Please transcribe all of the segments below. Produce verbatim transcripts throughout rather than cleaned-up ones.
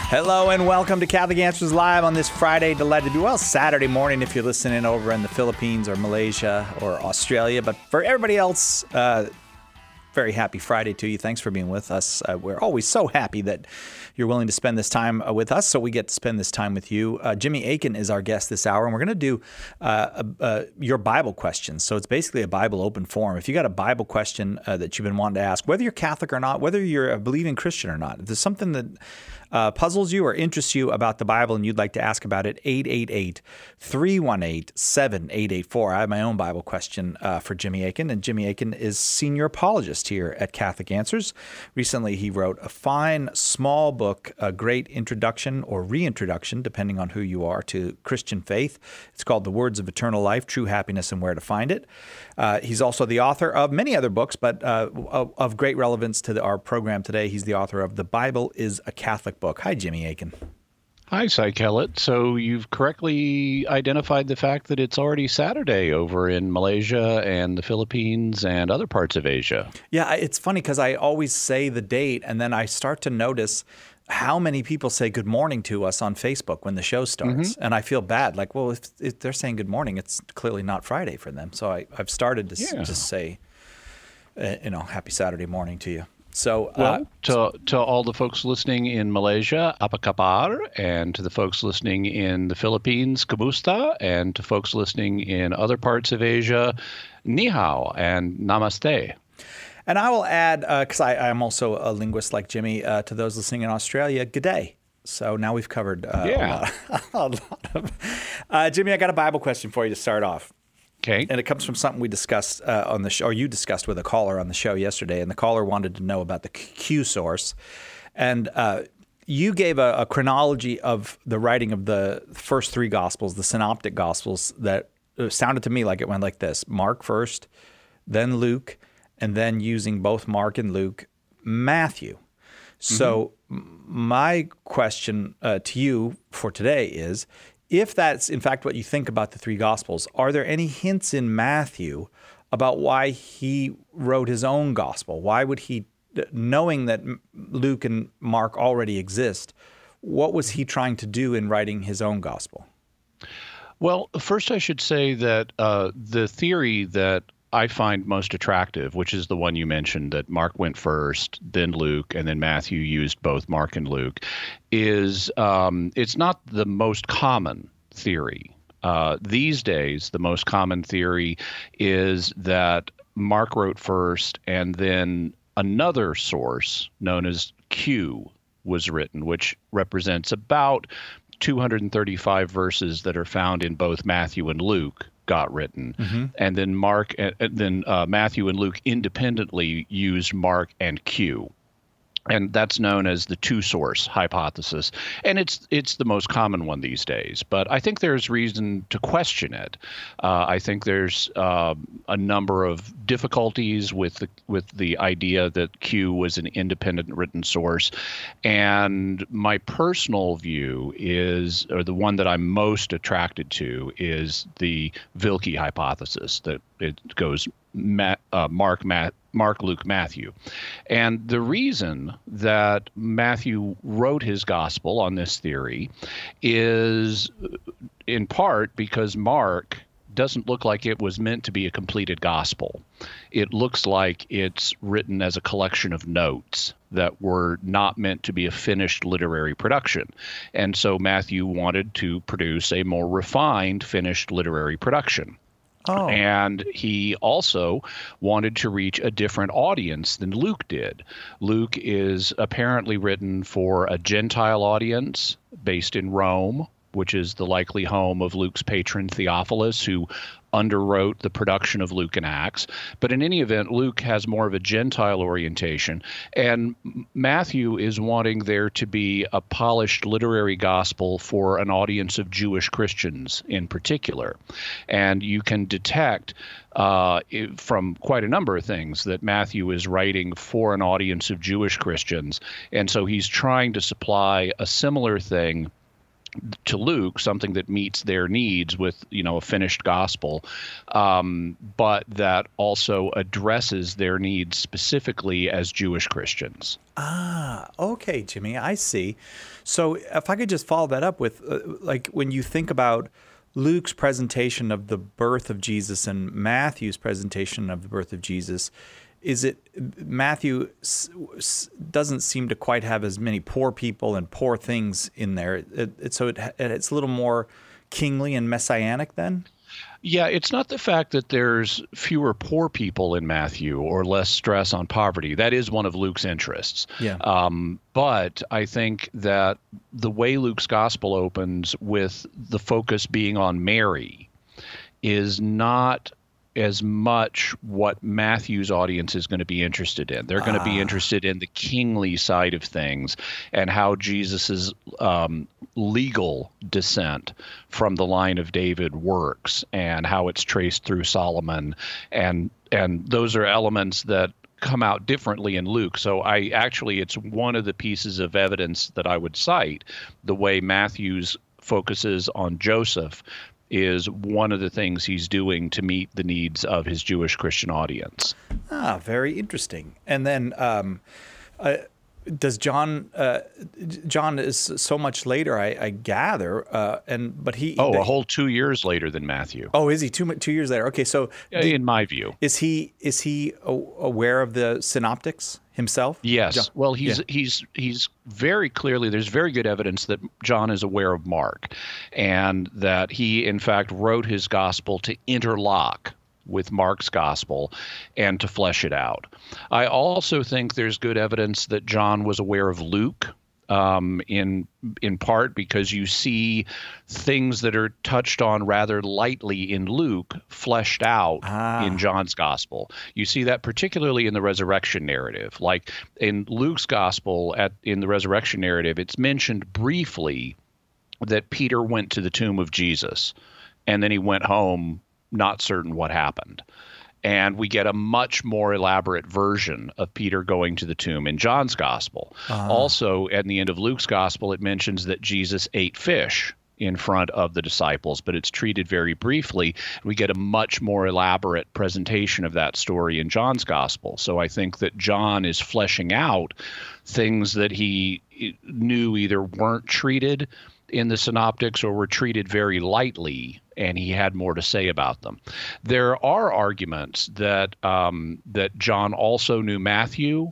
Hello and welcome to Catholic Answers Live on this Friday. Delighted to be, well, Saturday morning if you're listening over in the Philippines or Malaysia or Australia. But for everybody else, uh, very happy Friday to you. Thanks for being with us. Uh, we're always so happy that you're willing to spend this time uh, with us, so we get to spend this time with you. Uh, Jimmy Akin is our guest this hour, and we're going to do uh, uh, uh, your Bible questions. So it's basically a Bible open forum. If you got a Bible question uh, that you've been wanting to ask, whether you're Catholic or not, whether you're a believing Christian or not, if there's something that Uh, puzzles you or interests you about the Bible and you'd like to ask about it, eight eight eight, three one eight, seven eight eight four. I have my own Bible question uh, for Jimmy Akin, and Jimmy Akin is senior apologist here at Catholic Answers. Recently, he wrote a fine, small book, a great introduction or reintroduction, depending on who you are, to Christian faith. It's called The Words of Eternal Life, True Happiness and Where to Find It. Uh, he's also the author of many other books, but uh, of, of great relevance to the, our program today. He's the author of The Bible is a Catholic Book. Hi, Jimmy Akin. Hi, Cy Kellett. So you've correctly identified the fact that it's already Saturday over in Malaysia and the Philippines and other parts of Asia. Yeah, it's funny because I always say the date, and then I start to notice how many people say good morning to us on Facebook when the show starts. Mm-hmm. And I feel bad. Like, well, if, if they're saying good morning, it's clearly not Friday for them. So I, I've started to yeah. s- just say, uh, you know, happy Saturday morning to you. So, well, uh, to to all the folks listening in Malaysia, apa kabar, and to the folks listening in the Philippines, kamusta, and to folks listening in other parts of Asia, ni hao and namaste. And I will add, because uh, I'm also a linguist like Jimmy, uh, to those listening in Australia, g'day. So now we've covered uh, yeah. a, lot, a lot of. Uh, Jimmy, I got a Bible question for you to start off. Okay. And it comes from something we discussed uh, on the show, or you discussed with a caller on the show yesterday, and the caller wanted to know about the Q source. And uh, you gave a, a chronology of the writing of the first three Gospels, the Synoptic Gospels, that sounded to me like it went like this: Mark first, then Luke, and then using both Mark and Luke, Matthew. So mm-hmm. my question uh, to you for today is, if that's, in fact, what you think about the three Gospels, are there any hints in Matthew about why he wrote his own Gospel? Why would he, knowing that Luke and Mark already exist, what was he trying to do in writing his own Gospel? Well, first I should say that uh, the theory that I find most attractive, which is the one you mentioned, that Mark went first, then Luke, and then Matthew used both Mark and Luke, is um, it's not the most common theory. Uh, these days, the most common theory is that Mark wrote first, and then another source known as Q was written, which represents about two hundred thirty-five verses that are found in both Matthew and Luke got written. Mm-hmm. And then Mark, and then uh, Matthew and Luke independently used Mark and Q. And that's known as the two-source hypothesis. And it's it's the most common one these days. But I think there's reason to question it. Uh, I think there's uh, a number of difficulties with the, with the idea that Q was an independent written source. And my personal view is, or the one that I'm most attracted to, is the Wilkie hypothesis, that it goes Ma- uh, Mark, Ma- Mark, Luke, Matthew. And the reason that Matthew wrote his gospel on this theory is in part because Mark doesn't look like it was meant to be a completed gospel. It looks like it's written as a collection of notes that were not meant to be a finished literary production. And so Matthew wanted to produce a more refined, finished literary production. Oh. And he also wanted to reach a different audience than Luke did. Luke is apparently written for a Gentile audience based in Rome, which is the likely home of Luke's patron Theophilus, who underwrote the production of Luke and Acts. But in any event, Luke has more of a Gentile orientation, and Matthew is wanting there to be a polished literary gospel for an audience of Jewish Christians in particular. And you can detect uh, from quite a number of things that Matthew is writing for an audience of Jewish Christians, and so he's trying to supply a similar thing to Luke, something that meets their needs with, you know, a finished gospel, um, but that also addresses their needs specifically as Jewish Christians. Ah, okay, Jimmy, I see. So if I could just follow that up with, uh, like, when you think about Luke's presentation of the birth of Jesus and Matthew's presentation of the birth of Jesus, is it Matthew s- s- doesn't seem to quite have as many poor people and poor things in there. It, it, so it, it's a little more kingly and messianic then? Yeah, it's not the fact that there's fewer poor people in Matthew or less stress on poverty. That is one of Luke's interests. Yeah. Um, but I think that the way Luke's gospel opens with the focus being on Mary is not as much what Matthew's audience is going to be interested in. They're going to Ah. be interested in the kingly side of things and how Jesus's um, legal descent from the line of David works and how it's traced through Solomon. And and those are elements that come out differently in Luke. So I actually, it's one of the pieces of evidence that I would cite, the way Matthew's focuses on Joseph is one of the things he's doing to meet the needs of his Jewish Christian audience. Ah, very interesting. And then um, uh, does John, uh, John is so much later, I, I gather, uh, and but he... Oh, the, a whole two years later than Matthew. Oh, is he two two years later? Okay, so... In my view. Is he is he aware of the synoptics himself? Yes. John? Well, he's Yeah. he's he's very clearly, there's very good evidence that John is aware of Mark and that he, in fact, wrote his gospel to interlock with Mark's gospel and to flesh it out. I also think there's good evidence that John was aware of Luke, um, in in part because you see things that are touched on rather lightly in Luke fleshed out Ah. in John's gospel. You see that particularly in the resurrection narrative. Like in Luke's gospel, at in the resurrection narrative, it's mentioned briefly that Peter went to the tomb of Jesus, and then he went home not certain what happened. And we get a much more elaborate version of Peter going to the tomb in John's gospel. Uh-huh. Also, at the end of Luke's gospel, it mentions that Jesus ate fish in front of the disciples, but it's treated very briefly. We get a much more elaborate presentation of that story in John's gospel. So I think that John is fleshing out things that he knew either weren't treated in the synoptics or were treated very lightly, and he had more to say about them. There are arguments that um, that John also knew Matthew,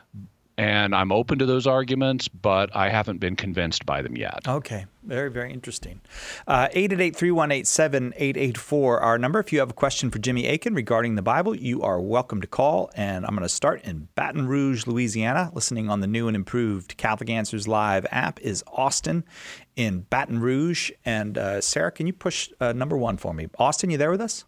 and I'm open to those arguments, but I haven't been convinced by them yet. Okay. Very, very interesting. Uh, eight eight eight, three one eight, seven eight eight four, our number. If you have a question for Jimmy Akin regarding the Bible, you are welcome to call. And I'm going to start in Baton Rouge, Louisiana. Listening on the new and improved Catholic Answers Live app is Austin in Baton Rouge. And uh, Sarah, can you push uh, number one for me? Austin, you there with us?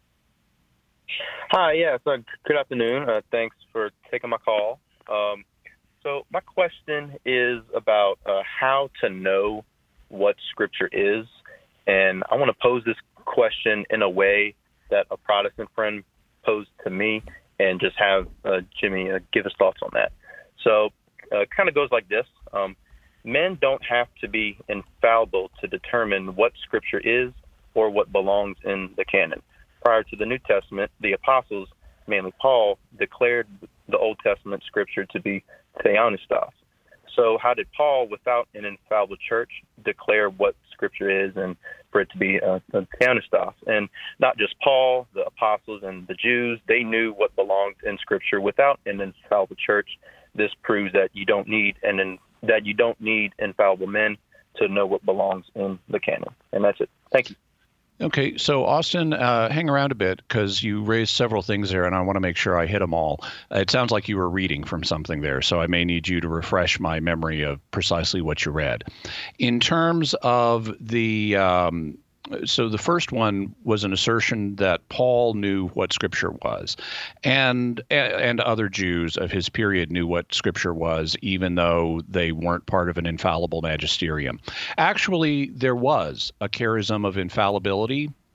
Hi, yes. Uh, good afternoon. Uh, thanks for taking my call. Um, so my question is about uh, how to know what Scripture is. And I want to pose this question in a way that a Protestant friend posed to me and just have uh, Jimmy uh, give his thoughts on that. So uh, it kind of goes like this. Um, men don't have to be infallible to determine what Scripture is or what belongs in the canon. Prior to the New Testament, the apostles, mainly Paul, declared the Old Testament Scripture to be theopneustos. So how did Paul, without an infallible church, declare what Scripture is and for it to be uh, theopneustos? And not just Paul, the apostles and the Jews, they knew what belonged in Scripture without an infallible church. This proves that you don't need and in, that you don't need infallible men to know what belongs in the canon. And that's it. Thank you. Okay, so Austin, uh, hang around a bit because you raised several things there, and I want to make sure I hit them all. Uh, it sounds like you were reading from something there, so I may need you to refresh my memory of precisely what you read. In terms of the, um, so the first one was an assertion that Paul knew what Scripture was, and and other Jews of his period knew what Scripture was, even though they weren't part of an infallible magisterium. Actually, there was a charism of infallibility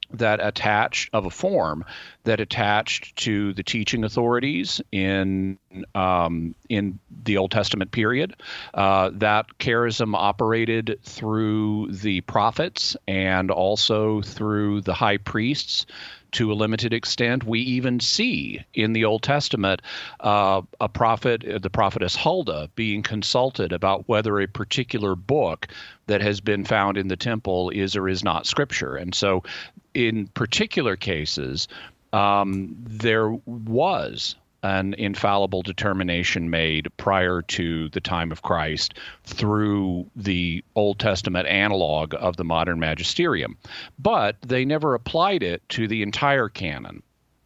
that attached of a form that attached to the teaching authorities in um, in the Old Testament period. Uh, that charism operated through the prophets and also through the high priests to a limited extent. We even see in the Old Testament uh, a prophet, the prophetess Huldah, being consulted about whether a particular book that has been found in the temple is or is not scripture. And so in particular cases, um, there was an infallible determination made prior to the time of Christ through the Old Testament analog of the modern magisterium. But they never applied it to the entire canon.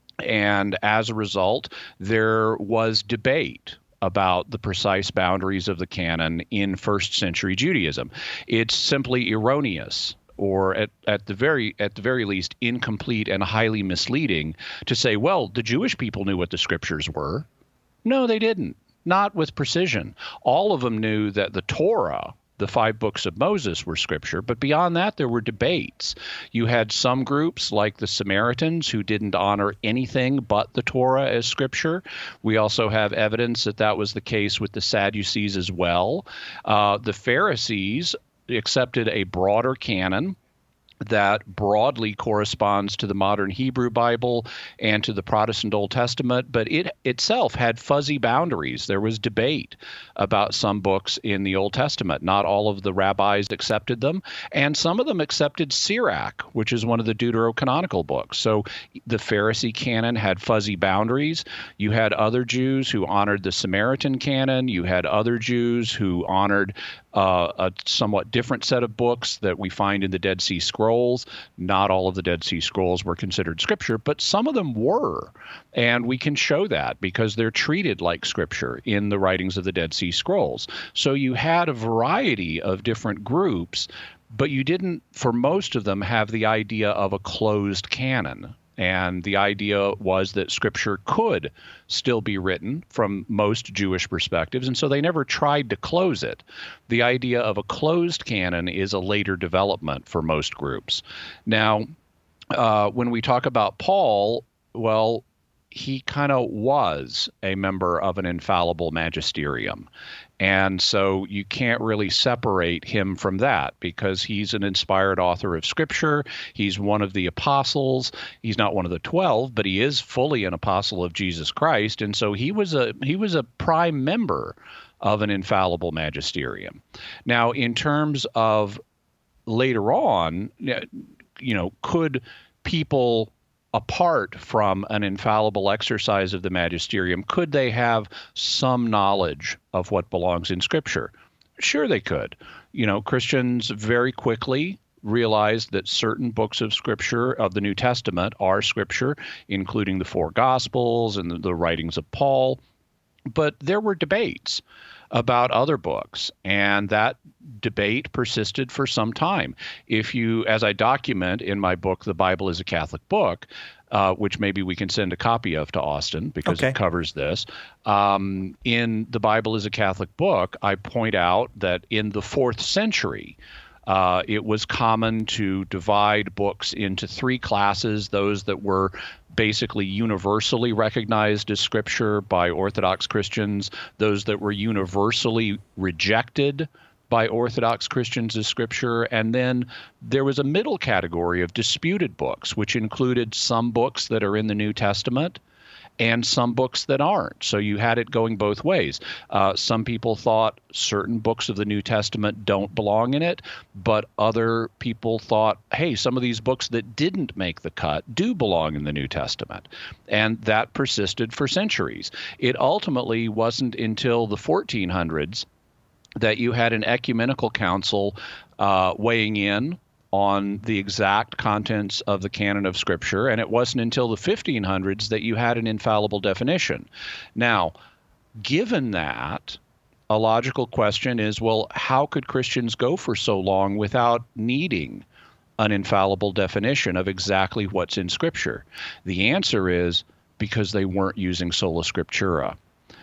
And as a result, there was debate about the precise boundaries of the canon in first century Judaism. It's simply erroneous, or at, at the very at the very least incomplete and highly misleading to say, well, the Jewish people knew what the scriptures were. No, they didn't. Not with precision. All of them knew that the Torah, the five books of Moses, were scripture, but beyond that, there were debates. You had some groups like the Samaritans who didn't honor anything but the Torah as scripture. We also have evidence that that was the case with the Sadducees as well. Uh, the Pharisees accepted a broader canon that broadly corresponds to the modern Hebrew Bible and to the Protestant Old Testament, but it itself had fuzzy boundaries. There was debate about some books in the Old Testament. Not all of the rabbis accepted them, and some of them accepted Sirach, which is one of the deuterocanonical books. So the Pharisee canon had fuzzy boundaries. You had other Jews who honored the Samaritan canon. You had other Jews who honored Uh, a somewhat different set of books that we find in the Dead Sea Scrolls. Not all of the Dead Sea Scrolls were considered scripture, but some of them were. And we can show that because they're treated like scripture in the writings of the Dead Sea Scrolls. So you had a variety of different groups, but you didn't, for most of them, have the idea of a closed canon. And the idea was that scripture could still be written from most Jewish perspectives, and so they never tried to close it. The idea of a closed canon is a later development for most groups. Now, uh, when we talk about Paul, well, he kind of was a member of an infallible magisterium. And so you can't really separate him from that because he's an inspired author of Scripture. He's one of the apostles. He's not one of the twelve, but he is fully an apostle of Jesus Christ. And so he was a he was a prime member of an infallible magisterium. Now, in terms of later on, you know, could people apart from an infallible exercise of the magisterium, could they have some knowledge of what belongs in Scripture? Sure, they could. You know, Christians very quickly realized that certain books of Scripture of the New Testament are Scripture, including the four Gospels and the, the writings of Paul. But there were debates about other books, and that debate persisted for some time. If you, as I document in my book, The Bible is a Catholic Book, uh, which maybe we can send a copy of to Austin because okay. it covers this. Um, in The Bible is a Catholic Book, I point out that in the fourth century, Uh, it was common to divide books into three classes, those that were basically universally recognized as Scripture by Orthodox Christians, those that were universally rejected by Orthodox Christians as Scripture, and then there was a middle category of disputed books, which included some books that are in the New Testament and some books that aren't. So you had it going both ways. Uh, some people thought certain books of the New Testament don't belong in it, but other people thought, hey, some of these books that didn't make the cut do belong in the New Testament. And that persisted for centuries. It ultimately wasn't until the fourteen hundreds that you had an ecumenical council uh, weighing in on the exact contents of the canon of Scripture, and it wasn't until the fifteen hundreds that you had an infallible definition. Now, given that, a logical question is, well, how could Christians go for so long without needing an infallible definition of exactly what's in Scripture? The answer is because they weren't using sola scriptura.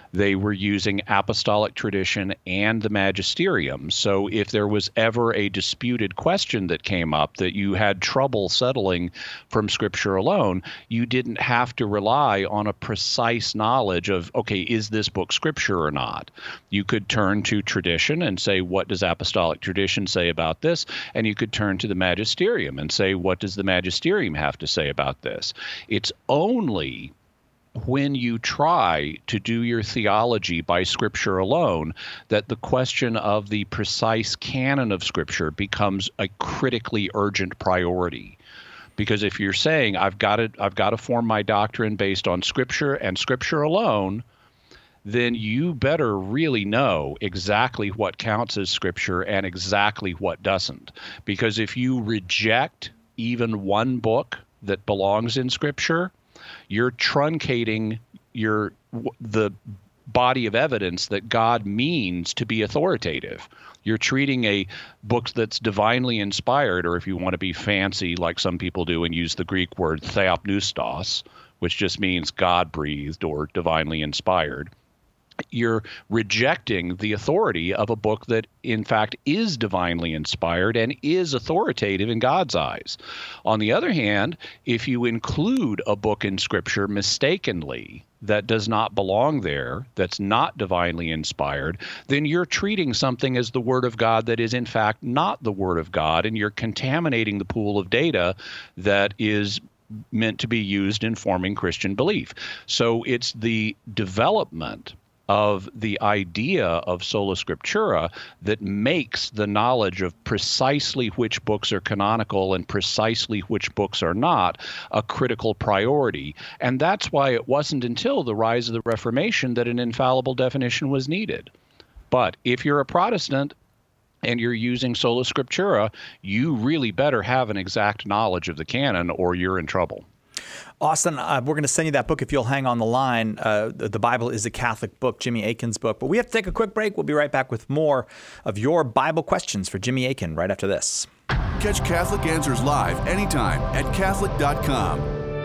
They were using apostolic tradition and the magisterium. So if there was ever a disputed question that came up that you had trouble settling from Scripture alone, you didn't have to rely on a precise knowledge of, okay, is this book Scripture or not? You could turn to tradition and say, what does apostolic tradition say about this? And you could turn to the magisterium and say, what does the magisterium have to say about this? It's only when you try to do your theology by Scripture alone that the question of the precise canon of Scripture becomes a critically urgent priority. Because if you're saying, I've got to, I've got to form my doctrine based on Scripture and Scripture alone, then you better really know exactly what counts as Scripture and exactly what doesn't. Because if you reject even one book that belongs in Scripture, you're truncating your the body of evidence that God means to be authoritative. You're treating a book that's divinely inspired, or if you want to be fancy like some people do and use the Greek word theopneustos, which just means God-breathed or divinely inspired, you're rejecting the authority of a book that, in fact, is divinely inspired and is authoritative in God's eyes. On the other hand, if you include a book in Scripture mistakenly that does not belong there, that's not divinely inspired, then you're treating something as the Word of God that is, in fact, not the Word of God, and you're contaminating the pool of data that is meant to be used in forming Christian belief. So it's the development of the idea of sola scriptura that makes the knowledge of precisely which books are canonical and precisely which books are not a critical priority. And that's why it wasn't until the rise of the Reformation that an infallible definition was needed. But if you're a Protestant and you're using sola scriptura, you really better have an exact knowledge of the canon or you're in trouble. Austin, uh, we're going to send you that book if you'll hang on the line. Uh, the, the Bible is a Catholic book, Jimmy Akin's book. But we have to take a quick break. We'll be right back with more of your Bible questions for Jimmy Akin right after this. Catch Catholic Answers live anytime at Catholic dot com.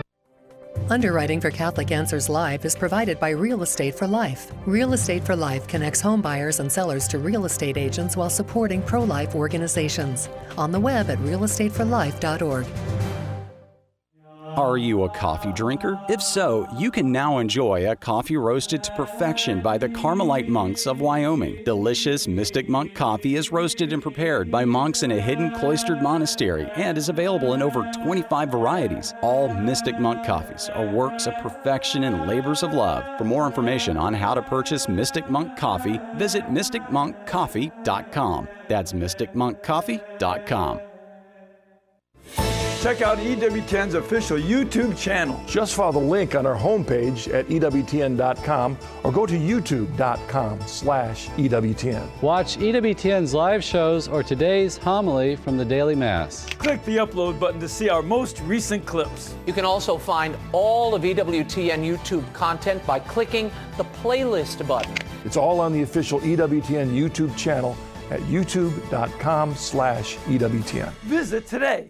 Underwriting for Catholic Answers Live is provided by Real Estate for Life. Real Estate for Life connects home buyers and sellers to real estate agents while supporting pro-life organizations. On the web at real estate for life dot org. Are you a coffee drinker? If so, you can now enjoy a coffee roasted to perfection by the Carmelite monks of Wyoming. Delicious Mystic Monk coffee is roasted and prepared by monks in a hidden cloistered monastery and is available in over twenty-five varieties. All Mystic Monk coffees are works of perfection and labors of love. For more information on how to purchase Mystic Monk coffee, visit mystic monk coffee dot com. That's mystic monk coffee dot com. Check out E W T N's official YouTube channel. Just follow the link on our homepage at E W T N dot com or go to youtube dot com slash E W T N. Watch E W T N's live shows or today's homily from the Daily Mass. Click the upload button to see our most recent clips. You can also find all of E W T N YouTube content by clicking the playlist button. It's all on the official E W T N YouTube channel at youtube dot com slash E W T N. Visit today.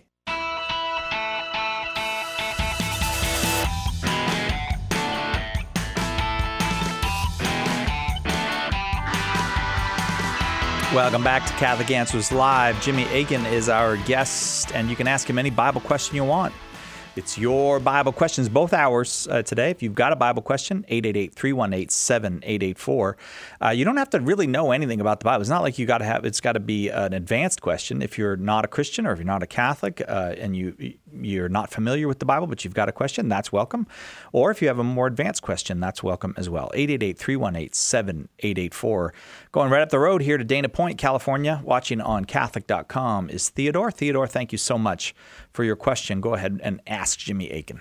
Welcome back to Catholic Answers Live. Jimmy Akin is our guest, and you can ask him any Bible question you want. It's your Bible questions, both hours uh, today. If you've got a Bible question, eight eight eight, three one eight, seven eight eight four. Uh, you don't have to really know anything about the Bible. It's not like you got to have. It's got to be an advanced question. If you're not a Christian or if you're not a Catholic uh, and you you're not familiar with the Bible, but you've got a question, that's welcome. Or if you have a more advanced question, that's welcome as well. eight eight eight, three one eight, seven eight eight four. Going right up the road here to Dana Point, California, watching on Catholic dot com is Theodore. Theodore, thank you so much for your question. Go ahead and ask Jimmy Akin.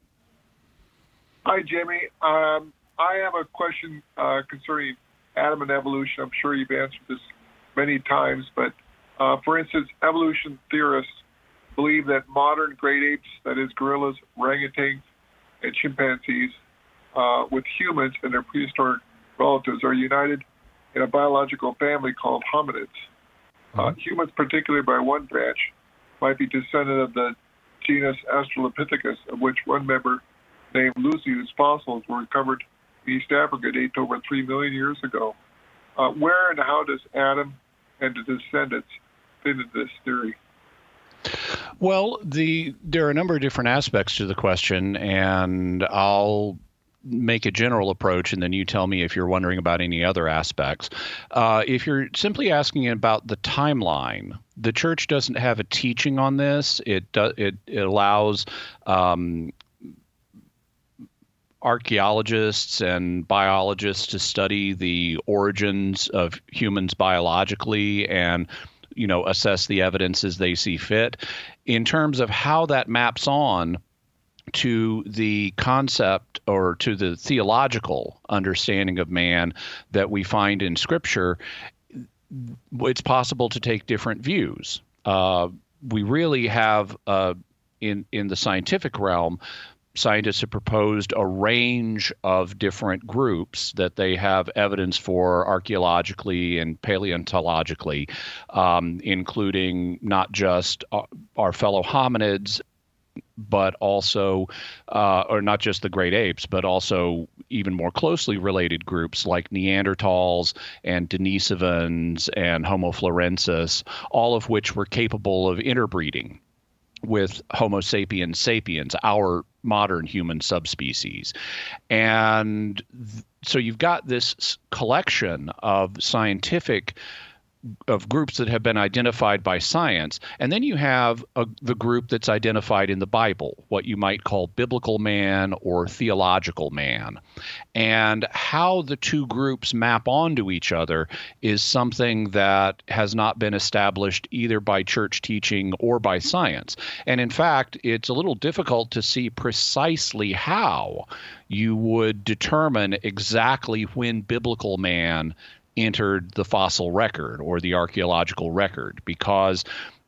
Hi, Jimmy. Um, I have a question uh, concerning Adam and evolution. I'm sure you've answered this many times, but uh, for instance, evolution theorists believe that modern great apes, that is gorillas, orangutans, and chimpanzees, uh, with humans and their prehistoric relatives, are united in a biological family called hominids. Uh, humans, particularly by one branch, might be descendant of the genus Australopithecus, of which one member named Lucy, whose fossils were recovered East Africa dates over three million years ago. Uh, where and how does Adam and the descendants fit into this theory? Well, the there are a number of different aspects to the question, and I'll make a general approach, and then you tell me if you're wondering about any other aspects. Uh, if you're simply asking about the timeline, the church doesn't have a teaching on this. It do, it, it allows um, archaeologists and biologists to study the origins of humans biologically and, you know, assess the evidence as they see fit. In terms of how that maps on to the concept or to the theological understanding of man that we find in Scripture, it's possible to take different views. Uh, we really have, uh, in in the scientific realm, scientists have proposed a range of different groups that they have evidence for archaeologically and paleontologically, um, including not just our fellow hominids, but also, uh, or not just the great apes, but also even more closely related groups like Neanderthals and Denisovans and Homo florensis, all of which were capable of interbreeding with Homo sapiens sapiens, our modern human subspecies. And th- so you've got this collection of scientific of groups that have been identified by science, and then you have a, the group that's identified in the Bible, what you might call biblical man or theological man. And how the two groups map onto each other is something that has not been established either by church teaching or by science. And in fact, it's a little difficult to see precisely how you would determine exactly when biblical man entered the fossil record or the archaeological record, because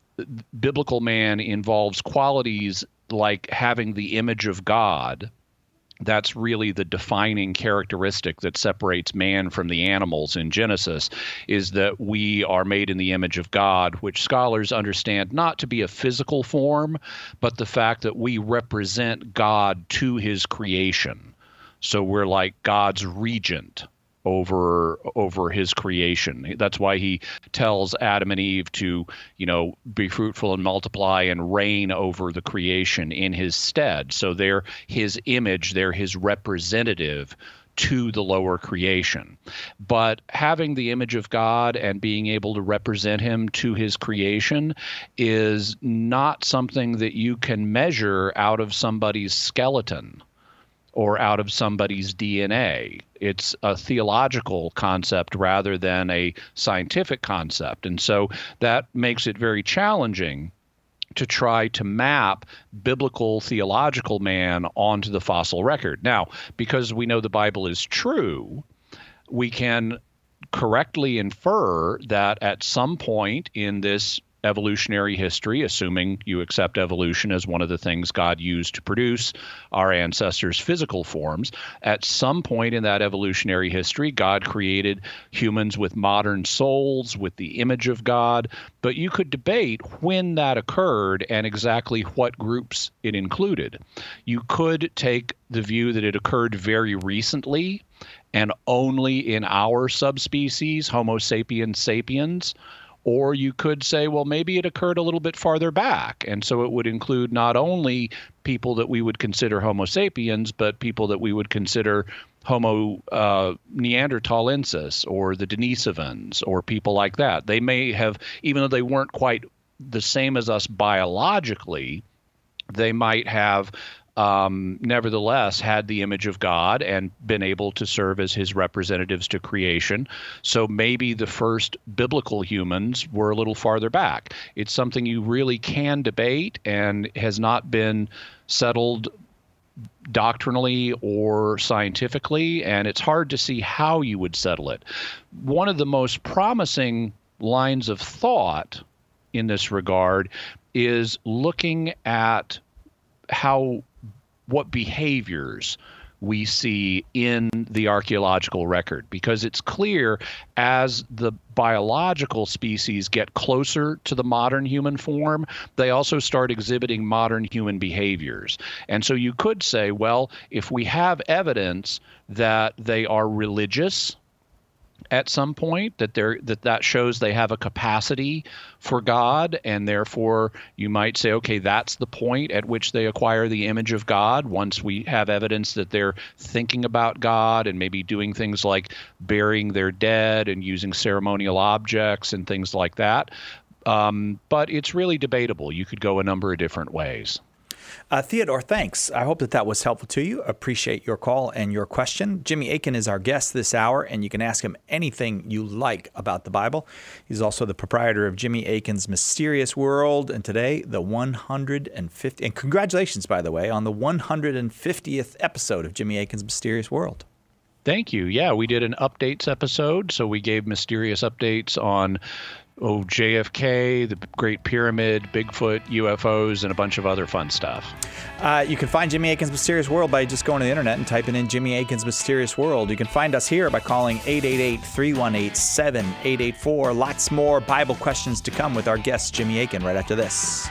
biblical man involves qualities like having the image of God. That's really the defining characteristic that separates man from the animals in Genesis, is that we are made in the image of God, which scholars understand not to be a physical form, but the fact that we represent God to his creation. So we're like God's regent over over his creation. That's why he tells Adam and Eve to, you know, be fruitful and multiply and reign over the creation in his stead. So they're his image, they're his representative to the lower creation. But having the image of God and being able to represent him to his creation is not something that you can measure out of somebody's skeleton or out of somebody's D N A. It's a theological concept rather than a scientific concept. And so that makes it very challenging to try to map biblical theological man onto the fossil record. Now, because we know the Bible is true, we can correctly infer that at some point in this evolutionary history, assuming you accept evolution as one of the things God used to produce our ancestors' physical forms, at some point in that evolutionary history, God created humans with modern souls, with the image of God. But you could debate when that occurred and exactly what groups it included. You could take the view that it occurred very recently and only in our subspecies, Homo sapiens sapiens. Or you could say, well, maybe it occurred a little bit farther back. And so it would include not only people that we would consider Homo sapiens, but people that we would consider Homo uh, neanderthalensis or the Denisovans or people like that. They may have, even though they weren't quite the same as us biologically, they might have Um, nevertheless had the image of God and been able to serve as his representatives to creation. So maybe the first biblical humans were a little farther back. It's something you really can debate and has not been settled doctrinally or scientifically, and it's hard to see how you would settle it. One of the most promising lines of thought in this regard is looking at how what behaviors we see in the archaeological record, because it's clear as the biological species get closer to the modern human form, they also start exhibiting modern human behaviors. And so you could say, well, if we have evidence that they are religious at some point, that they're that that shows they have a capacity for God, and therefore you might say, okay, that's the point at which they acquire the image of God, once we have evidence that they're thinking about God and maybe doing things like burying their dead and using ceremonial objects and things like that. Um, but it's really debatable. You could go a number of different ways. Uh, Theodore, thanks. I hope that that was helpful to you. Appreciate your call and your question. Jimmy Akin is our guest this hour, and you can ask him anything you like about the Bible. He's also the proprietor of Jimmy Akin's Mysterious World, and today, the one hundred fiftieth, and congratulations, by the way, on the one hundred fiftieth episode of Jimmy Akin's Mysterious World. Thank you. Yeah, we did an updates episode, so we gave mysterious updates on Oh, J F K, the Great Pyramid, Bigfoot, U F Os, and a bunch of other fun stuff. Uh, you can find Jimmy Akin's Mysterious World by just going to the internet and typing in Jimmy Akin's Mysterious World. You can find us here by calling eight eight eight, three one eight, seven eight eight four. Lots more Bible questions to come with our guest, Jimmy Akin, right after this.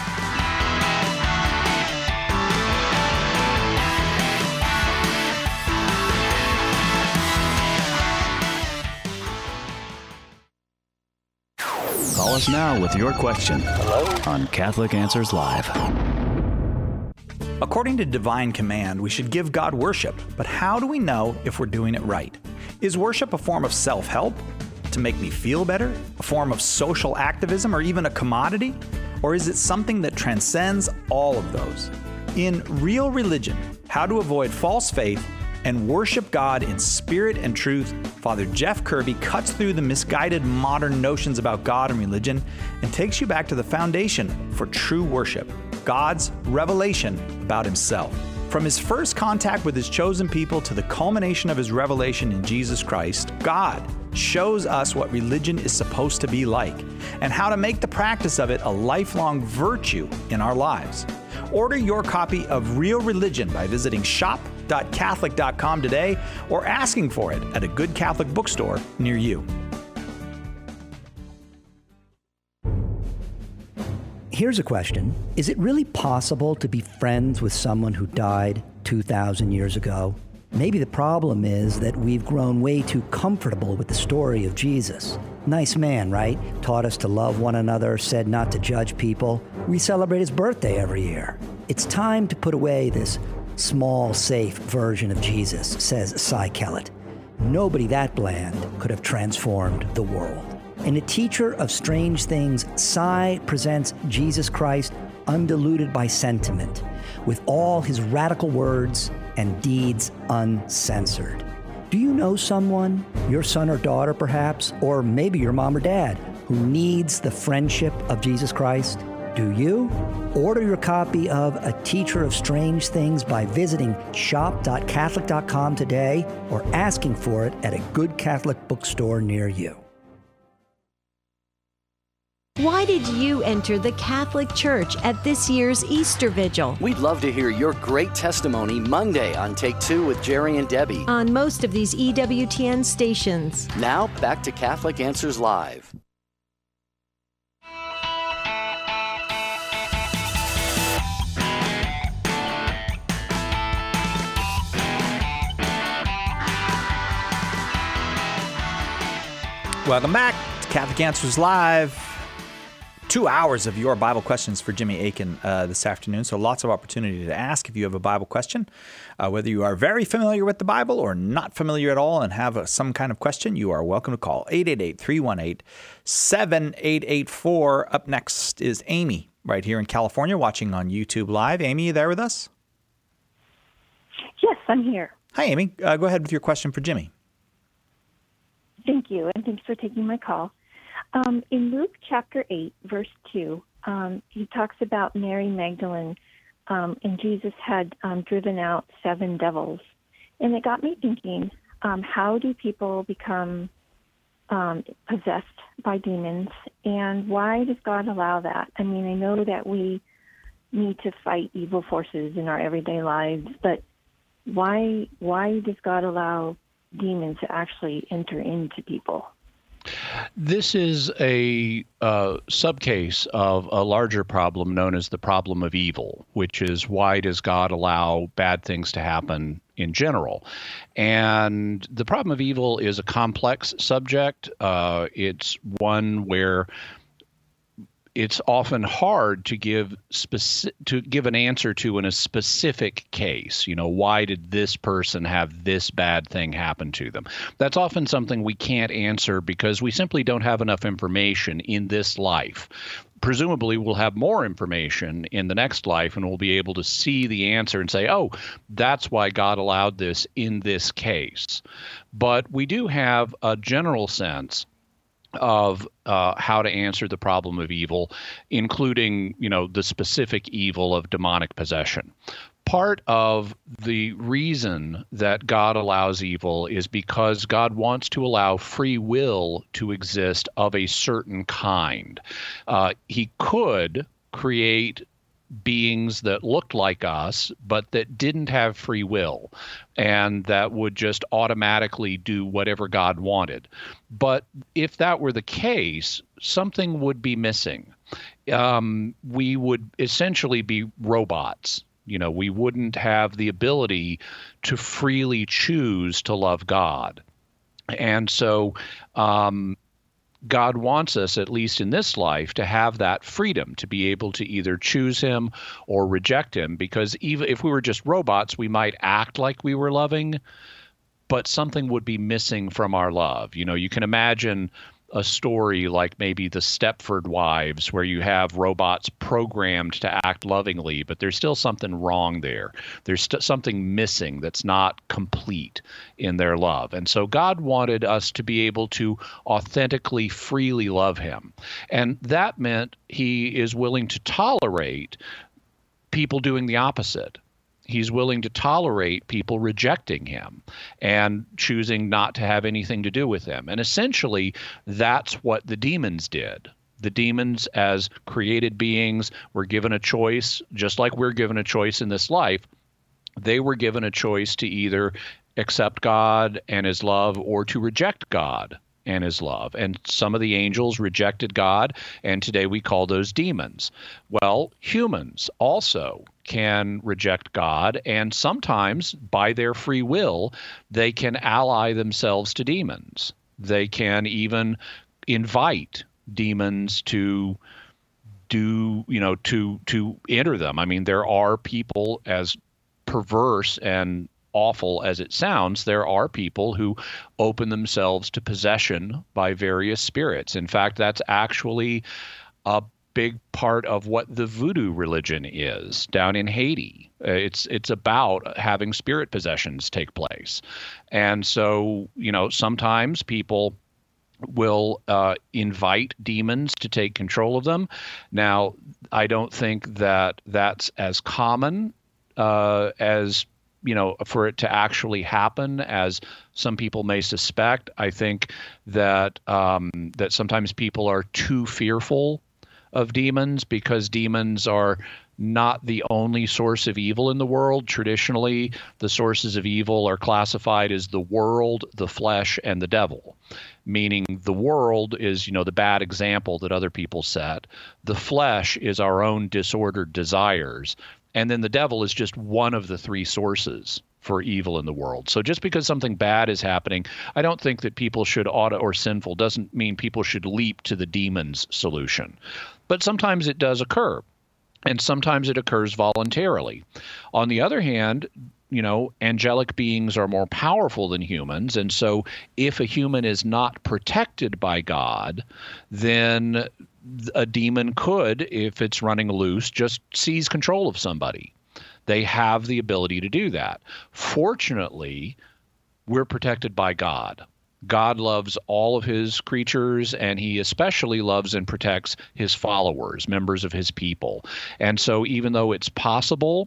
Call us now with your question on Catholic Answers Live. According to divine command, we should give God worship, but how do we know if we're doing it right? Is worship a form of self-help to make me feel better, a form of social activism, or even a commodity? Or is it something that transcends all of those? In Real Religion, How to Avoid False Faith and Worship God in Spirit and Truth, Father Jeff Kirby cuts through the misguided modern notions about God and religion and takes you back to the foundation for true worship, God's revelation about himself. From his first contact with his chosen people to the culmination of his revelation in Jesus Christ, God shows us what religion is supposed to be like and how to make the practice of it a lifelong virtue in our lives. Order your copy of Real Religion by visiting shop dot catholic dot com today or asking for it at a good Catholic bookstore near you. Here's a question. Is it really possible to be friends with someone who died two thousand years ago? Maybe the problem is that we've grown way too comfortable with the story of Jesus. Nice man, right? Taught us to love one another, said not to judge people. We celebrate his birthday every year. It's time to put away this small, safe version of Jesus, says Cy Kellett. Nobody that bland could have transformed the world. In A Teacher of Strange Things, Cy presents Jesus Christ undiluted by sentiment, with all his radical words and deeds uncensored. Do you know someone, your son or daughter perhaps, or maybe your mom or dad, who needs the friendship of Jesus Christ? Do you? Order your copy of A Teacher of Strange Things by visiting shop dot catholic dot com today or asking for it at a good Catholic bookstore near you. Why did you enter the Catholic Church at this year's Easter Vigil? We'd love to hear your great testimony Monday on Take Two with Jerry and Debbie. On most of these E W T N stations. Now, back to Catholic Answers Live. Welcome back to Catholic Answers Live. Two hours of your Bible questions for Jimmy Akin uh, this afternoon, so lots of opportunity to ask if you have a Bible question. Uh, whether you are very familiar with the Bible or not familiar at all and have a, some kind of question, you are welcome to call eight eight eight, three one eight, seven eight eight four. Up next is Amy right here in California watching on YouTube Live. Amy, you there with us? Yes, I'm here. Hi, Amy. Uh, go ahead with your question for Jimmy. Thank you, and thanks for taking my call. Um, in Luke chapter eight, verse two, um, he talks about Mary Magdalene, um, and Jesus had um, driven out seven devils. And it got me thinking, um, how do people become um, possessed by demons, and why does God allow that? I mean, I know that we need to fight evil forces in our everyday lives, but why why does God allow demons to actually enter into people? This is a uh, subcase of a larger problem known as the problem of evil, which is why does God allow bad things to happen in general? And the problem of evil is a complex subject. Uh, it's one where it's often hard to give speci- to give an answer to in a specific case. You know, why did this person have this bad thing happen to them? That's often something we can't answer because we simply don't have enough information in this life. Presumably, we'll have more information in the next life, and we'll be able to see the answer and say, oh, that's why God allowed this in this case. But we do have a general sense of uh, how to answer the problem of evil, including, you know, the specific evil of demonic possession. Part of the reason that God allows evil is because God wants to allow free will to exist of a certain kind. Uh, he could create beings that looked like us, but that didn't have free will, and that would just automatically do whatever God wanted. But if that were the case, something would be missing. Um, we would essentially be robots. You know, we wouldn't have the ability to freely choose to love God. And so, um, God wants us, at least in this life, to have that freedom to be able to either choose him or reject him, because even if we were just robots, we might act like we were loving, but something would be missing from our love. You know, you can imagine a story like maybe the Stepford Wives, where you have robots programmed to act lovingly, but there's still something wrong there. There's st- something missing that's not complete in their love. And so God wanted us to be able to authentically, freely love him. And that meant he is willing to tolerate people doing the opposite. He's willing to tolerate people rejecting him and choosing not to have anything to do with him. And essentially, that's what the demons did. The demons, as created beings, were given a choice, just like we're given a choice in this life. They were given a choice to either accept God and his love or to reject God and his love. And some of the angels rejected God, and today we call those demons. Well, humans also can reject God, and sometimes by their free will, they can ally themselves to demons. They can even invite demons to do, you know, to to enter them. I mean, there are people, as perverse and awful as it sounds, there are people who open themselves to possession by various spirits. In fact, that's actually a big part of what the voodoo religion is down in Haiti. It's it's about having spirit possessions take place. And so, you know, sometimes people will uh, invite demons to take control of them. Now, I don't think that that's as common uh, as you know, for it to actually happen, as some people may suspect. I think that um, that sometimes people are too fearful of demons, because demons are not the only source of evil in the world. Traditionally, the sources of evil are classified as the world, the flesh, and the devil. Meaning the world is, you know, the bad example that other people set. The flesh is our own disordered desires. And then the devil is just one of the three sources for evil in the world. So just because something bad is happening, I don't think that people should auto or sinful doesn't mean people should leap to the demon's solution. But sometimes it does occur, and sometimes it occurs voluntarily. On the other hand, you know, angelic beings are more powerful than humans. And so if a human is not protected by God, then a demon could, if it's running loose, just seize control of somebody. They have the ability to do that. Fortunately, we're protected by God. God loves all of his creatures, and he especially loves and protects his followers, members of his people. And so even though it's possible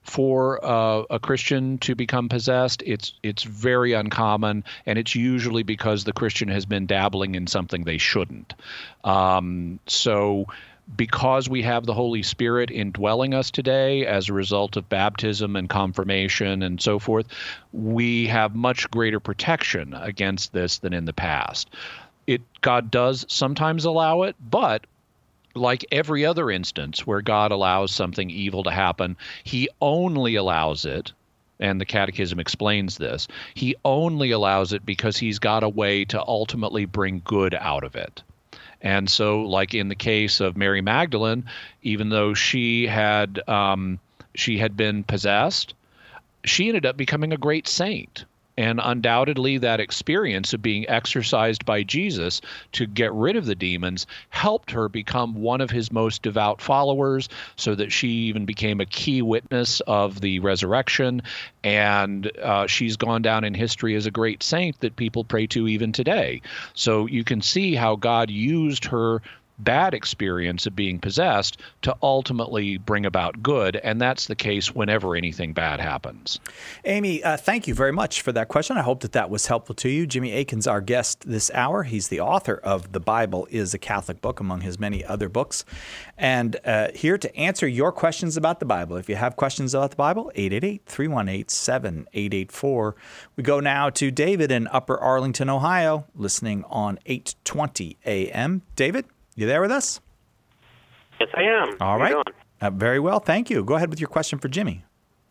for uh, a Christian to become possessed, it's it's very uncommon, and it's usually because the Christian has been dabbling in something they shouldn't. Um, so because we have the Holy Spirit indwelling us today as a result of baptism and confirmation and so forth, we have much greater protection against this than in the past. It God does sometimes allow it, but like every other instance where God allows something evil to happen, he only allows it, and the Catechism explains this, he only allows it because he's got a way to ultimately bring good out of it. And so, like in the case of Mary Magdalene, even though she had um, she had been possessed, she ended up becoming a great saint. And undoubtedly, that experience of being exorcised by Jesus to get rid of the demons helped her become one of his most devout followers, so that she even became a key witness of the resurrection. And uh, she's gone down in history as a great saint that people pray to even today. So you can see how God used her bad experience of being possessed to ultimately bring about good, and that's the case whenever anything bad happens. Amy, uh, thank you very much for that question. I hope that that was helpful to you. Jimmy Akin's our guest this hour. He's the author of The Bible is a Catholic Book, among his many other books, and uh, here to answer your questions about the Bible. If you have questions about the Bible, eight eight eight, three one eight, seven eight eight four. We go now to David in Upper Arlington, Ohio, listening on eight twenty A M. David? You there with us? Yes, I am. All How right. you doing? Uh, very well, thank you. Go ahead with your question for Jimmy.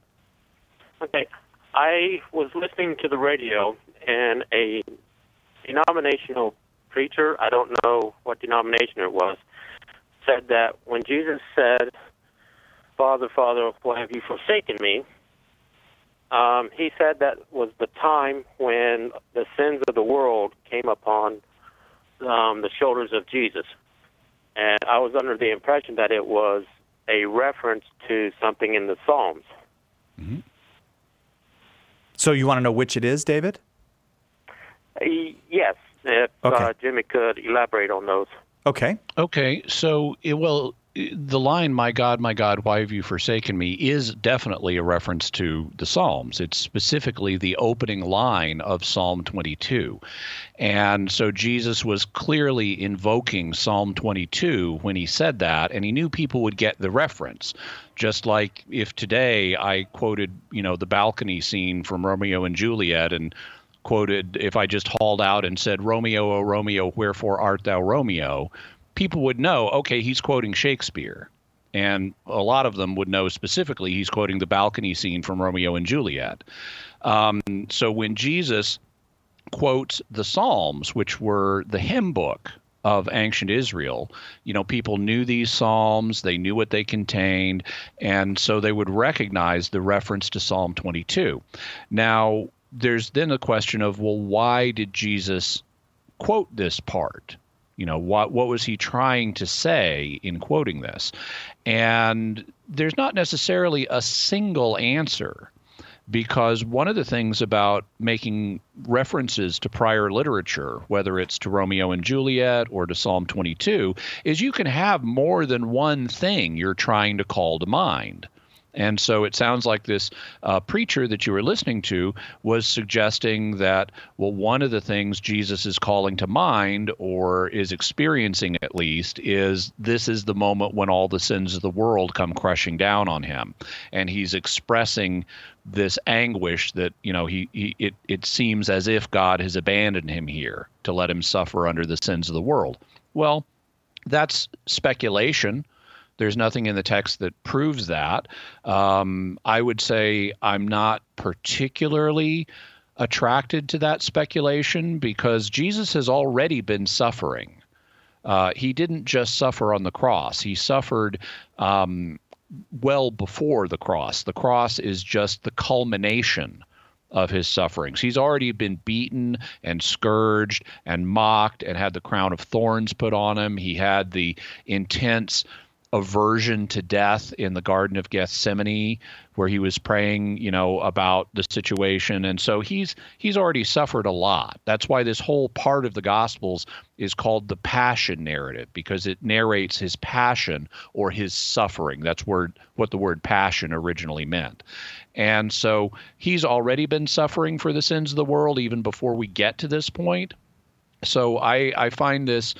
Okay. I was listening to the radio, and a denominational preacher, I don't know what denomination it was, said that when Jesus said, Father, Father, why have you forsaken me? Um, he said that was the time when the sins of the world came upon um, the shoulders of Jesus. And I was under the impression that it was a reference to something in the Psalms. Mm-hmm. So you want to know which it is, David? Uh, yes, if Okay. uh, Jimmy could elaborate on those. Okay. Okay, so, it, well, the line, my God, my God, why have you forsaken me, is definitely a reference to the Psalms. It's specifically the opening line of Psalm twenty-two. And so Jesus was clearly invoking Psalm twenty-two when he said that, and he knew people would get the reference. Just like if today I quoted, you know, the balcony scene from Romeo and Juliet, and quoted, if I just hauled out and said, Romeo, O Romeo, wherefore art thou Romeo? People would know, okay, he's quoting Shakespeare. And a lot of them would know specifically he's quoting the balcony scene from Romeo and Juliet. Um, so when Jesus quotes the Psalms, which were the hymn book of ancient Israel, you know, people knew these Psalms, they knew what they contained, and so they would recognize the reference to Psalm twenty-two. Now, there's then a question of, well, why did Jesus quote this part? You know, what what was he trying to say in quoting this? And there's not necessarily a single answer, because one of the things about making references to prior literature, whether it's to Romeo and Juliet or to Psalm twenty-two, is you can have more than one thing you're trying to call to mind. And so it sounds like this uh, preacher that you were listening to was suggesting that, well, one of the things Jesus is calling to mind, or is experiencing at least, is this is the moment when all the sins of the world come crushing down on him. And he's expressing this anguish that, you know, he, he it, it seems as if God has abandoned him here to let him suffer under the sins of the world. Well, that's speculation. There's nothing in the text that proves that. Um, I would say I'm not particularly attracted to that speculation, because Jesus has already been suffering. Uh, he didn't just suffer on the cross. He suffered um, well before the cross. The cross is just the culmination of his sufferings. He's already been beaten and scourged and mocked and had the crown of thorns put on him. He had the intense aversion to death in the Garden of Gethsemane, where he was praying, you know, about the situation. And so he's he's already suffered a lot. That's why this whole part of the Gospels is called the Passion narrative, because it narrates his passion or his suffering. That's word what the word passion originally meant. And so he's already been suffering for the sins of the world even before we get to this point. So I, I find this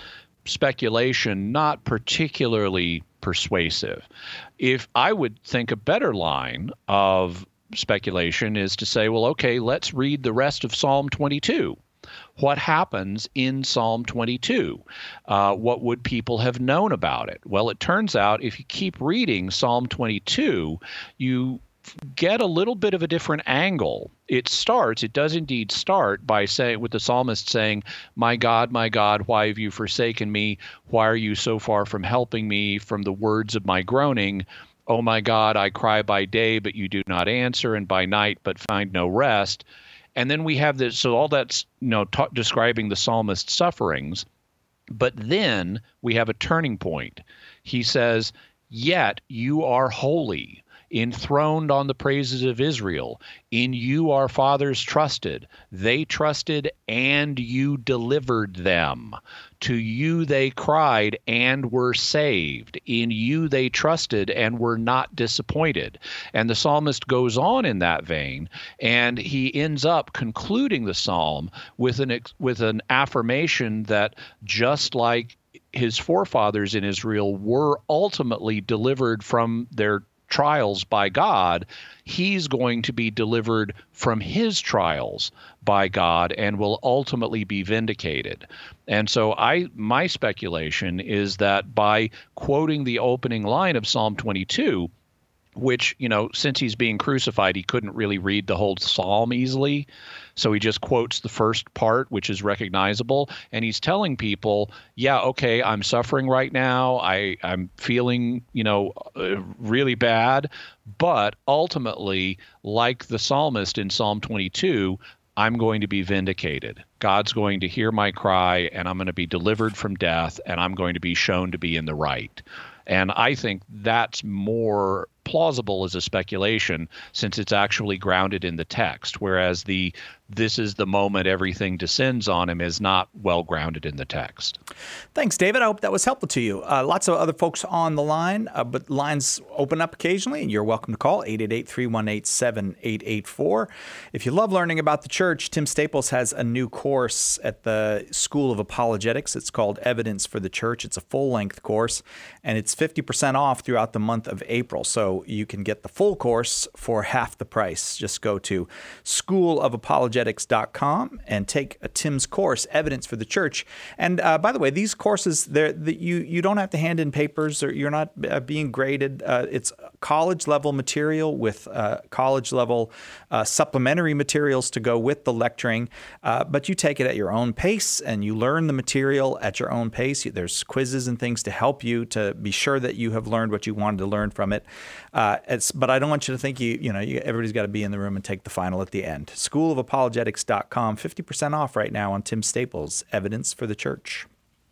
speculation not particularly persuasive. If I would think a better line of speculation is to say, well, okay, let's read the rest of Psalm twenty-two. What happens in Psalm twenty-two? Uh, what would people have known about it? Well, it turns out if you keep reading Psalm twenty-two, you get a little bit of a different angle. It starts, it does indeed start by saying, with the psalmist saying, "My God, my God, why have you forsaken me? Why are you so far from helping me? From the words of my groaning, oh my God, I cry by day, but you do not answer, and by night, but find no rest." And then we have this, so all that's, you know, ta- describing the psalmist's sufferings. But then we have a turning point. He says, "Yet you are holy, enthroned on the praises of Israel. In you our fathers trusted. They trusted, and you delivered them. To you they cried and were saved. In you they trusted and were not disappointed." And the psalmist goes on in that vein, and he ends up concluding the psalm with an with an affirmation that just like his forefathers in Israel were ultimately delivered from their trials by God, he's going to be delivered from his trials by God and will ultimately be vindicated. And so I my speculation is that by quoting the opening line of Psalm twenty-two, which, you know, since he's being crucified, he couldn't really read the whole psalm easily. So he just quotes the first part, which is recognizable. And he's telling people, yeah, okay, I'm suffering right now. I, I'm feeling, you know, uh, really bad. But ultimately, like the psalmist in Psalm twenty-two, I'm going to be vindicated. God's going to hear my cry, and I'm going to be delivered from death, and I'm going to be shown to be in the right. And I think that's more plausible as a speculation, since it's actually grounded in the text, whereas the "this is the moment everything descends on him" is not well grounded in the text. Thanks, David. I hope that was helpful to you. Uh, lots of other folks on the line, uh, but lines open up occasionally, and you're welcome to call eight eight eight, three one eight, seven eight eight four. If you love learning about the church, Tim Staples has a new course at the School of Apologetics. It's called Evidence for the Church. It's a full-length course, and it's fifty percent off throughout the month of April. So you can get the full course for half the price. Just go to school of apologetics dot com and take a Tim's course, Evidence for the Church. And uh, by the way, these courses, they're, the, you you don't have to hand in papers, or you're not uh, being graded. Uh, it's college-level material with uh, college-level uh, supplementary materials to go with the lecturing. Uh, but you take it at your own pace, and you learn the material at your own pace. There's quizzes and things to help you to be sure that you have learned what you wanted to learn from it. Uh, it's, but I don't want you to think you, you know, you, everybody's got to be in the room and take the final at the end. school of apologetics dot com, fifty percent off right now on Tim Staples, Evidence for the Church.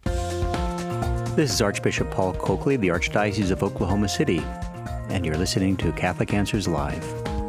This is Archbishop Paul Coakley, the Archdiocese of Oklahoma City, and you're listening to Catholic Answers Live.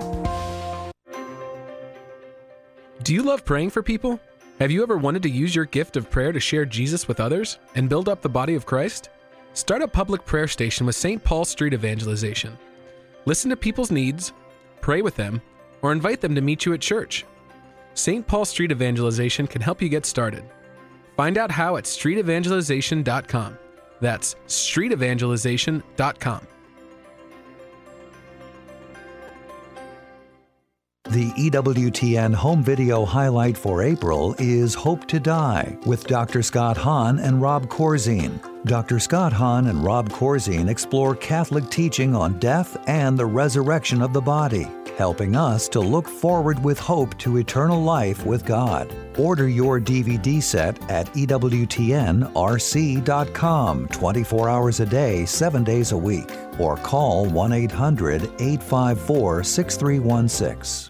Do you love praying for people? Have you ever wanted to use your gift of prayer to share Jesus with others and build up the body of Christ? Start a public prayer station with Saint Paul Street Evangelization. Listen to people's needs, pray with them, or invite them to meet you at church. Saint Paul Street Evangelization can help you get started. Find out how at street evangelization dot com. That's street evangelization dot com. The E W T N home video highlight for April is Hope to Die with Doctor Scott Hahn and Rob Corzine. Doctor Scott Hahn and Rob Corzine explore Catholic teaching on death and the resurrection of the body, helping us to look forward with hope to eternal life with God. Order your D V D set at E W T N R C dot com twenty-four hours a day, seven days a week, or call one eight hundred, eight five four, six three one six.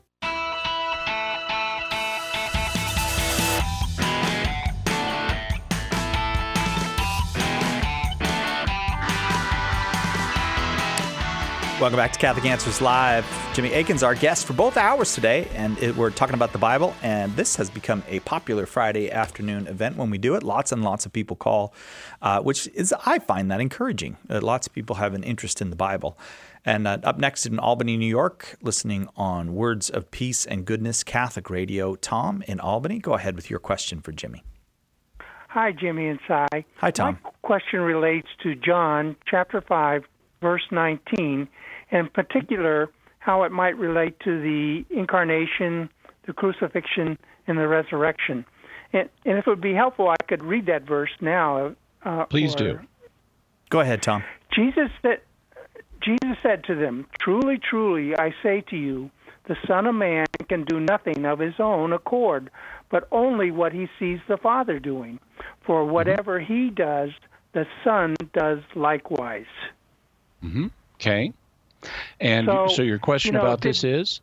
Welcome back to Catholic Answers Live. Jimmy Akin's our guest for both hours today, and it, we're talking about the Bible, and this has become a popular Friday afternoon event when we do it. Lots and lots of people call, uh, which is, I find that encouraging. Uh, lots of people have an interest in the Bible. And uh, up next in Albany, New York, listening on Words of Peace and Goodness Catholic Radio, Tom in Albany. Go ahead with your question for Jimmy. Hi, Jimmy and Cy. Hi, Tom. My question relates to John chapter five, verse nineteen, and in particular, how it might relate to the incarnation, the crucifixion, and the resurrection. And, and if it would be helpful, I could read that verse now. Uh, Please or, do. Go ahead, Tom. Jesus said, Jesus said to them, "Truly, truly, I say to you, the Son of Man can do nothing of his own accord, but only what he sees the Father doing. For whatever mm-hmm. he does, the Son does likewise." Mm-hmm. Okay. And so, so your question you know, about did, this is?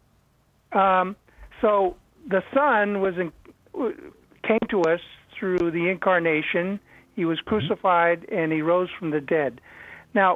Um, so the Son was in, came to us through the incarnation. He was crucified, mm-hmm. and he rose from the dead. Now,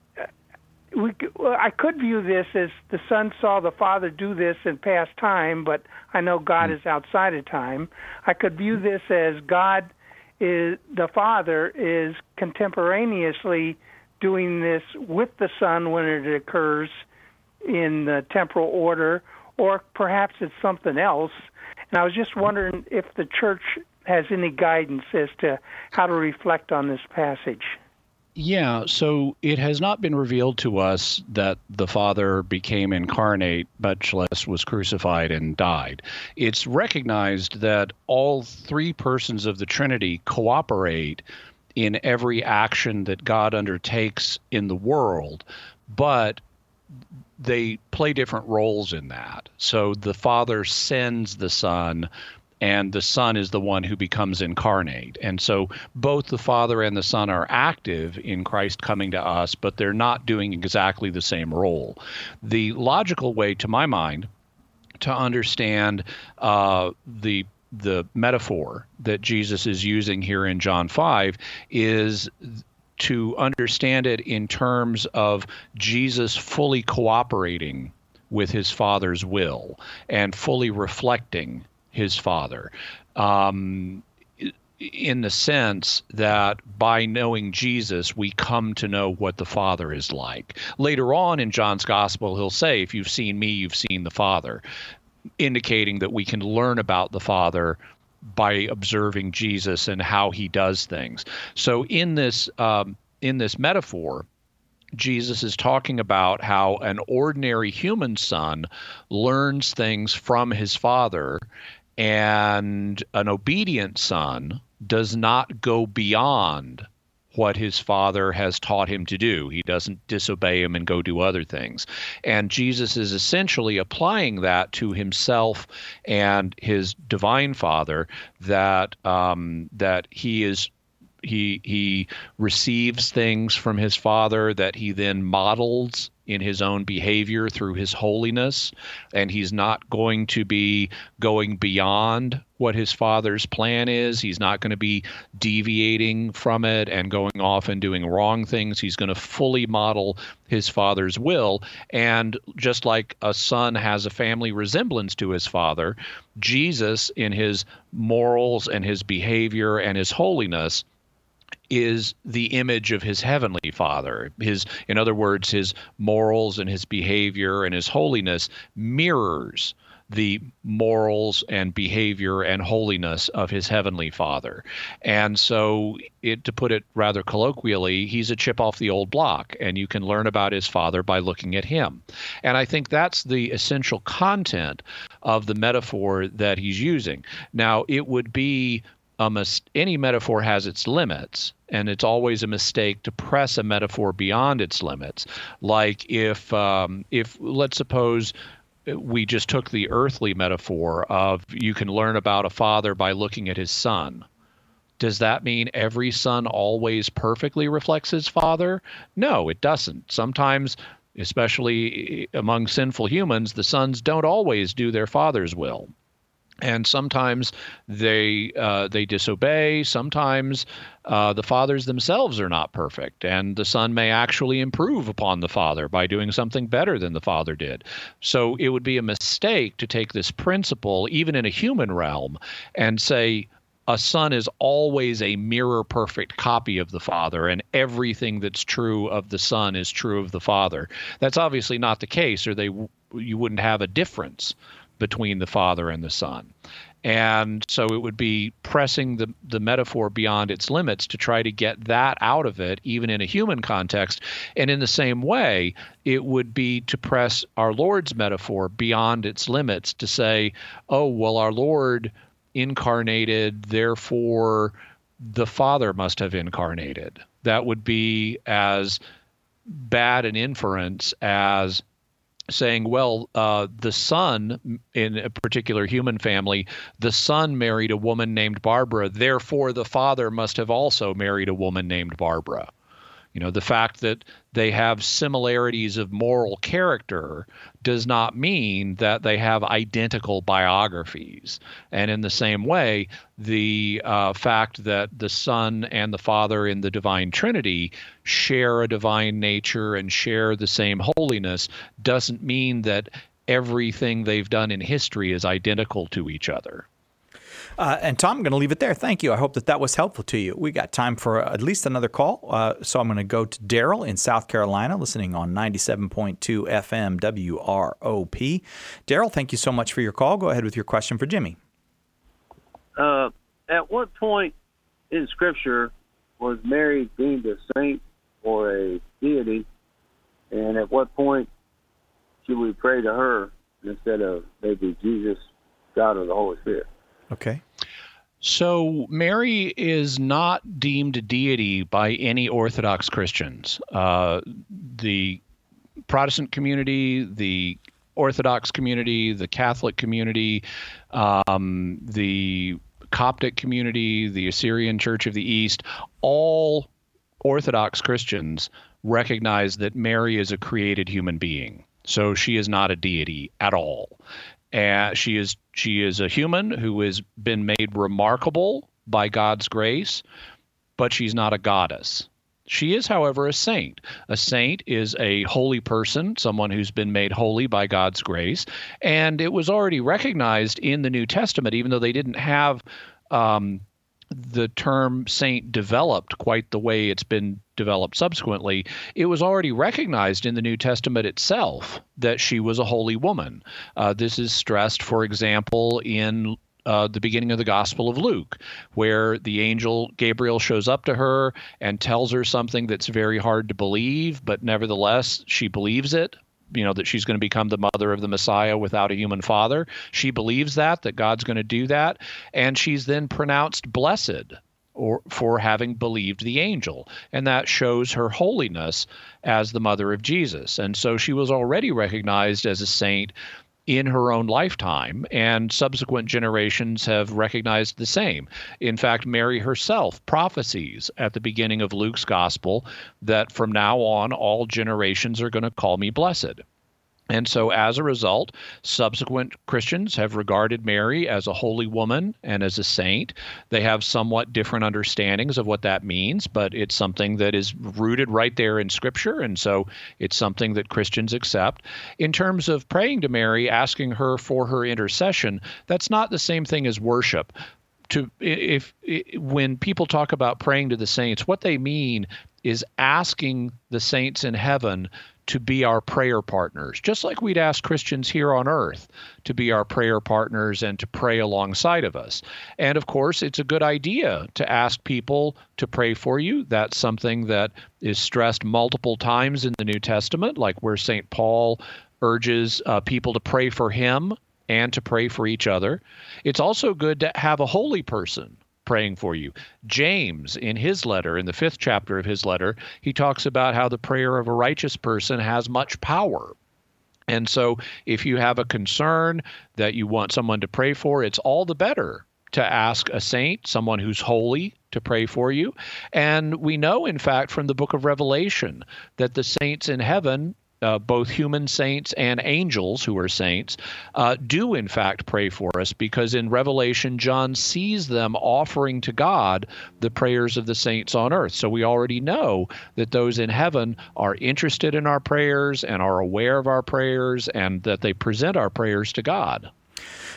we, well, I could view this as the Son saw the Father do this in past time, but I know God mm-hmm. is outside of time. I could view this as God is, the Father is contemporaneously doing this with the Son when it occurs in the temporal order, or perhaps it's something else. And I was just wondering if the church has any guidance as to how to reflect on this passage. Yeah, so it has not been revealed to us that the Father became incarnate, much less was crucified and died. It's recognized that all three persons of the Trinity cooperate in every action that God undertakes in the world, but they play different roles in that. So the Father sends the Son, and the Son is the one who becomes incarnate. And so both the Father and the Son are active in Christ coming to us, but they're not doing exactly the same role. The logical way, to my mind, to understand uh, the the metaphor that Jesus is using here in John five is to understand it in terms of Jesus fully cooperating with his Father's will and fully reflecting his Father, um, in the sense that by knowing Jesus, we come to know what the Father is like. Later on in John's Gospel, he'll say, "If you've seen me, you've seen the Father," indicating that we can learn about the Father by observing Jesus and how he does things. So in this um, in this metaphor, Jesus is talking about how an ordinary human son learns things from his Father, and an obedient son does not go beyond what his Father has taught him to do. He doesn't disobey him and go do other things. And Jesus is essentially applying that to himself and his divine Father, that um, that he is he he receives things from his Father that he then models in his own behavior through his holiness, and he's not going to be going beyond what his Father's plan is. He's not going to be deviating from it and going off and doing wrong things. He's going to fully model his Father's will. And just like a son has a family resemblance to his Father, Jesus, in his morals and his behavior and his holiness, is the image of his heavenly Father. His, in other words, his morals and his behavior and his holiness mirrors the morals and behavior and holiness of his heavenly Father. And so, it, to put it rather colloquially, he's a chip off the old block, and you can learn about his Father by looking at him. And I think that's the essential content of the metaphor that he's using. Now, it would be a mis- any metaphor has its limits, and it's always a mistake to press a metaphor beyond its limits. Like if, um, if let's suppose we just took the earthly metaphor of you can learn about a father by looking at his son. Does that mean every son always perfectly reflects his father? No, it doesn't. Sometimes, especially among sinful humans, the sons don't always do their father's will. And sometimes they uh, they disobey. Sometimes uh, the fathers themselves are not perfect, and the son may actually improve upon the father by doing something better than the father did. So it would be a mistake to take this principle, even in a human realm, and say a son is always a mirror perfect copy of the father, and everything that's true of the son is true of the father. That's obviously not the case, or they you wouldn't have a difference between the Father and the Son. And so it would be pressing the, the metaphor beyond its limits to try to get that out of it, even in a human context. And in the same way, it would be to press our Lord's metaphor beyond its limits to say, oh, well, our Lord incarnated, therefore the Father must have incarnated. That would be as bad an inference as saying, well, uh, the son in a particular human family, the son married a woman named Barbara, therefore the father must have also married a woman named Barbara. You know, the fact that they have similarities of moral character does not mean that they have identical biographies. And in the same way, the uh, fact that the Son and the Father in the Divine Trinity share a divine nature and share the same holiness doesn't mean that everything they've done in history is identical to each other. Uh, and Tom, I'm going to leave it there. Thank you. I hope that that was helpful to you. We got time for at least another call. Uh, so I'm going to go to Daryl in South Carolina, listening on ninety-seven point two F M W R O P. Daryl, thank you so much for your call. Go ahead with your question for Jimmy. Uh, at what point in Scripture was Mary deemed a saint or a deity? And at what point should we pray to her instead of maybe Jesus, God, or the Holy Spirit? Okay. So Mary is not deemed a deity by any Orthodox Christians. Uh, the Protestant community, the Orthodox community, the Catholic community, um, the Coptic community, the Assyrian Church of the East, all Orthodox Christians recognize that Mary is a created human being. So she is not a deity at all. And she is she is a human who has been made remarkable by God's grace, but she's not a goddess. She is, however, a saint. A saint is a holy person, someone who's been made holy by God's grace. And it was already recognized in the New Testament, even though they didn't have um, the term saint developed quite the way it's been developed subsequently. It was already recognized in the New Testament itself that she was a holy woman. Uh, this is stressed, for example, in uh, the beginning of the Gospel of Luke, where the angel Gabriel shows up to her and tells her something that's very hard to believe, but nevertheless, she believes it. You know, that she's going to become the mother of the Messiah without a human father. She believes that, that God's going to do that. And she's then pronounced blessed or for having believed the angel. And that shows her holiness as the mother of Jesus. And so she was already recognized as a saint in her own lifetime, and subsequent generations have recognized the same. In fact, Mary herself prophesies at the beginning of Luke's gospel that from now on, all generations are going to call me blessed. And so as a result, subsequent Christians have regarded Mary as a holy woman and as a saint. They have somewhat different understandings of what that means, but it's something that is rooted right there in Scripture, and so it's something that Christians accept. In terms of praying to Mary, asking her for her intercession, that's not the same thing as worship. To if, if when people talk about praying to the saints, what they mean is asking the saints in heaven to be our prayer partners, just like we'd ask Christians here on earth to be our prayer partners and to pray alongside of us. And of course, it's a good idea to ask people to pray for you. That's something that is stressed multiple times in the New Testament, like where Saint Paul urges uh, people to pray for him and to pray for each other. It's also good to have a holy person praying for you. James, in his letter, in the fifth chapter of his letter, he talks about how the prayer of a righteous person has much power. And so if you have a concern that you want someone to pray for, it's all the better to ask a saint, someone who's holy, to pray for you. And we know, in fact, from the book of Revelation, that the saints in heaven, Uh, both human saints and angels who are saints, uh, do in fact pray for us, because in Revelation, John sees them offering to God the prayers of the saints on earth. So we already know that those in heaven are interested in our prayers and are aware of our prayers and that they present our prayers to God.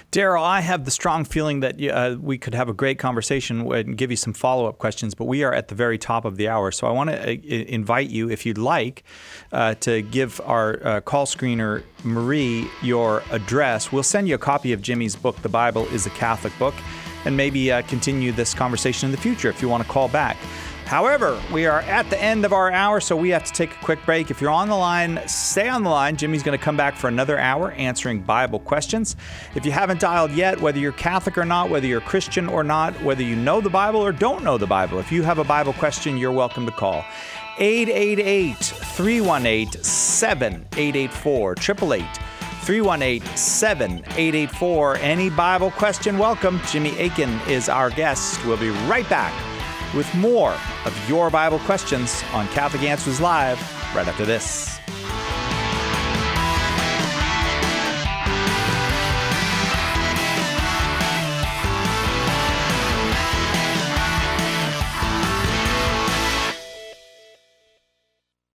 Daryl, I have the strong feeling that uh, we could have a great conversation and give you some follow-up questions, but we are at the very top of the hour. So I want to uh, invite you, if you'd like, uh, to give our uh, call screener, Marie, your address. We'll send you a copy of Jimmy's book, The Bible is a Catholic Book, and maybe uh, continue this conversation in the future if you want to call back. However, we are at the end of our hour, so we have to take a quick break. If you're on the line, stay on the line. Jimmy's going to come back for another hour answering Bible questions. If you haven't dialed yet, whether you're Catholic or not, whether you're Christian or not, whether you know the Bible or don't know the Bible, if you have a Bible question, you're welcome to call. eight eight eight, three one eight, seven eight eight four, eight eight eight, three one eight, seven eight eight four. Any Bible question, welcome. Jimmy Akin is our guest. We'll be right back with more of your Bible questions on Catholic Answers Live right after this.